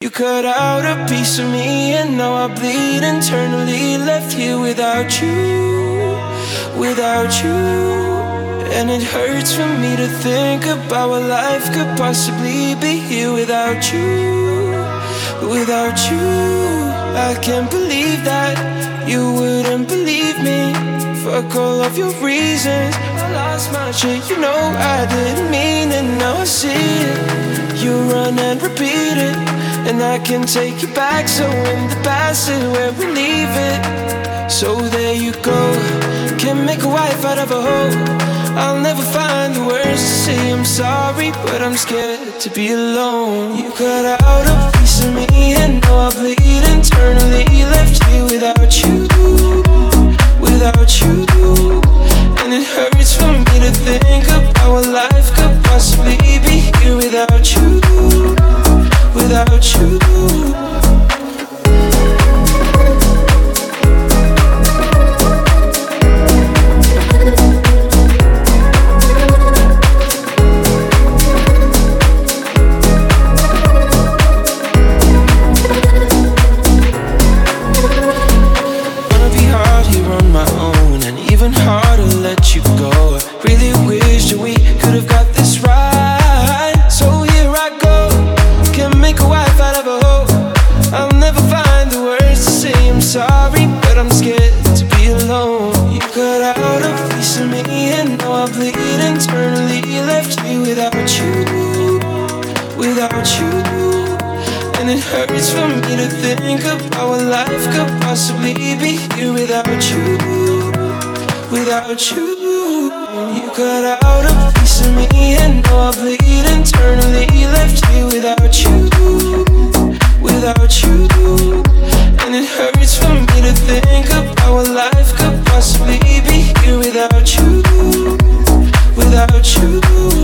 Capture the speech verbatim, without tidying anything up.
You cut out a piece of me and now I bleed internally. Left here without you, without you. And it hurts for me to think about what life could possibly be here without you, without you. I can't believe that you wouldn't believe me. Fuck all of your reasons, I lost my shit. You know I didn't mean it, now I see it. You run and repeat it, and I can take you back. So in the past is where we leave it. So there you go, can't make a wife out of a hoe. I'll never find the words to say I'm sorry, but I'm scared to be alone. You cut out a piece of me and now I bleed internally. Left here without you, without you. And it hurts for me to think about what life could possibly be here without you, without you. It hurts for me to think about what life could possibly be here without you, without you. You cut out a piece of me and now I bleed internally. Left here without you, without you. And it hurts for me to think about what life could possibly be here without you, without you.